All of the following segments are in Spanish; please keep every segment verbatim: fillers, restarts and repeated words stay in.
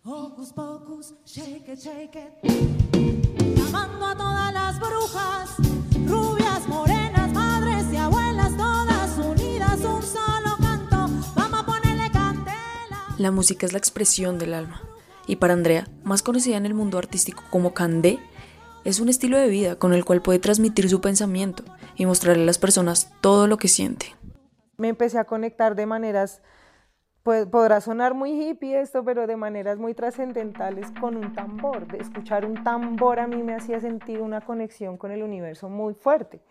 Hocus pocus, shake it, shake it. Llamando a todas las brujas, rubias, morenas, madres y abuelas, todas unidas, un solo canto. Vamos a ponerle candela. La música es la expresión del alma. Y para Andrea, más conocida en el mundo artístico como Candé, es un estilo de vida con el cual puede transmitir su pensamiento y mostrarle a las personas todo lo que siente. Me empecé a conectar de maneras, pues podrá sonar muy hippie esto, pero de maneras muy trascendentales con un tambor. De escuchar un tambor a mí me hacía sentir una conexión con el universo muy fuerte.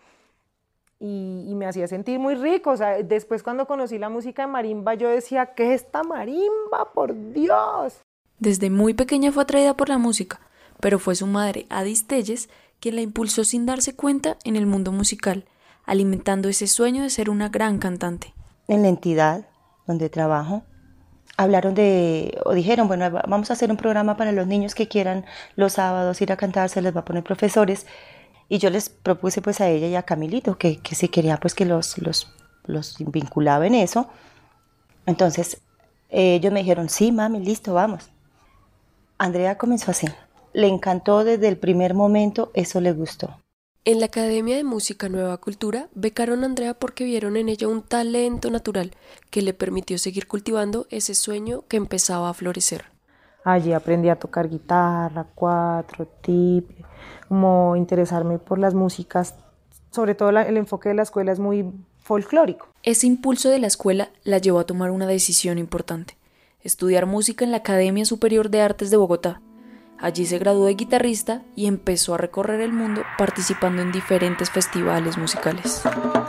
Y, y me hacía sentir muy rico. O sea, después cuando conocí la música de marimba, yo decía, ¿qué es esta marimba? ¡Por Dios! Desde muy pequeña fue atraída por la música, pero fue su madre, Adis Telles, quien la impulsó sin darse cuenta en el mundo musical, alimentando ese sueño de ser una gran cantante. En la entidad donde trabajo, hablaron de, o dijeron, bueno, vamos a hacer un programa para los niños que quieran los sábados ir a cantar, se les va a poner profesores, y yo les propuse pues a ella y a Camilito que, que si quería pues que los, los, los vinculaba en eso. Entonces eh, ellos me dijeron, sí mami, listo, vamos. Andrea comenzó así. Le encantó desde el primer momento, eso le gustó. En la Academia de Música Nueva Cultura becaron a Andrea porque vieron en ella un talento natural que le permitió seguir cultivando ese sueño que empezaba a florecer. Allí aprendí a tocar guitarra, cuatro, tiple, como interesarme por las músicas, sobre todo la, el enfoque de la escuela es muy folclórico. Ese impulso de la escuela la llevó a tomar una decisión importante: estudiar música en la Academia Superior de Artes de Bogotá. Allí se graduó de guitarrista y empezó a recorrer el mundo participando en diferentes festivales musicales.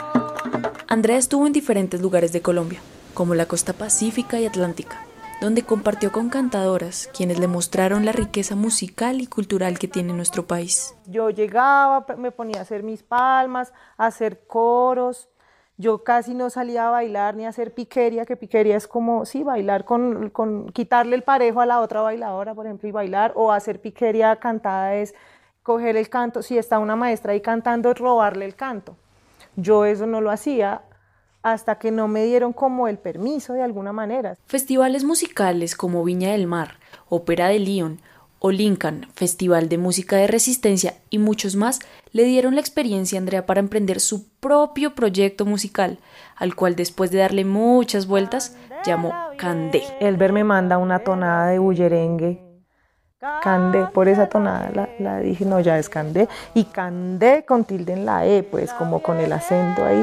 Andrea estuvo en diferentes lugares de Colombia, como la costa pacífica y atlántica, donde compartió con cantadoras, quienes le mostraron la riqueza musical y cultural que tiene nuestro país. Yo llegaba, me ponía a hacer mis palmas, a hacer coros. Yo casi no salía a bailar ni a hacer piquería, que piquería es como, sí, bailar con, con quitarle el parejo a la otra bailadora, por ejemplo, y bailar, o hacer piquería cantada es coger el canto, si está una maestra ahí cantando, robarle el canto. Yo eso no lo hacía hasta que no me dieron como el permiso de alguna manera. Festivales musicales como Viña del Mar, Ópera de Lyon, o Lincoln, Festival de Música de Resistencia y muchos más le dieron la experiencia a Andrea para emprender su propio proyecto musical, al cual después de darle muchas vueltas llamó Candé. Elber me manda una tonada de bullerengue, Candé, por esa tonada la, la dije, no, ya es Candé, y Candé con tilde en la E, pues como con el acento ahí,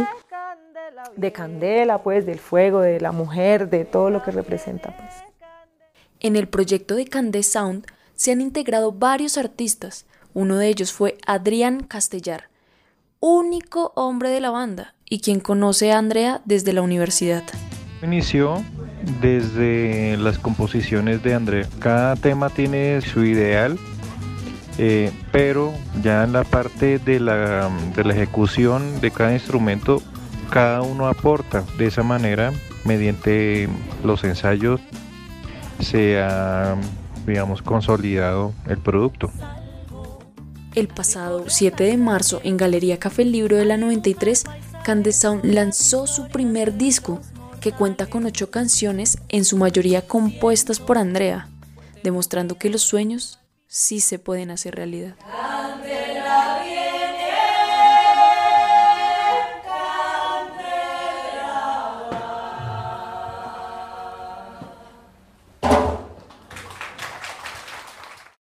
de candela, pues del fuego, de la mujer, de todo lo que representa, pues. En el proyecto de Candé Sound se han integrado varios artistas. Uno de ellos fue Adrián Castellar, único hombre de la banda y quien conoce a Andrea desde la universidad. Inició desde las composiciones de Andrea. Cada tema tiene su ideal, eh, pero ya en la parte de la, de la ejecución de cada instrumento, cada uno aporta. De esa manera, mediante los ensayos, se ha, digamos, consolidado el producto. El pasado siete de marzo, en Galería Café Libro de la noventa y tres, Candé Sound lanzó su primer disco, que cuenta con ocho canciones, en su mayoría compuestas por Andrea, demostrando que los sueños sí se pueden hacer realidad.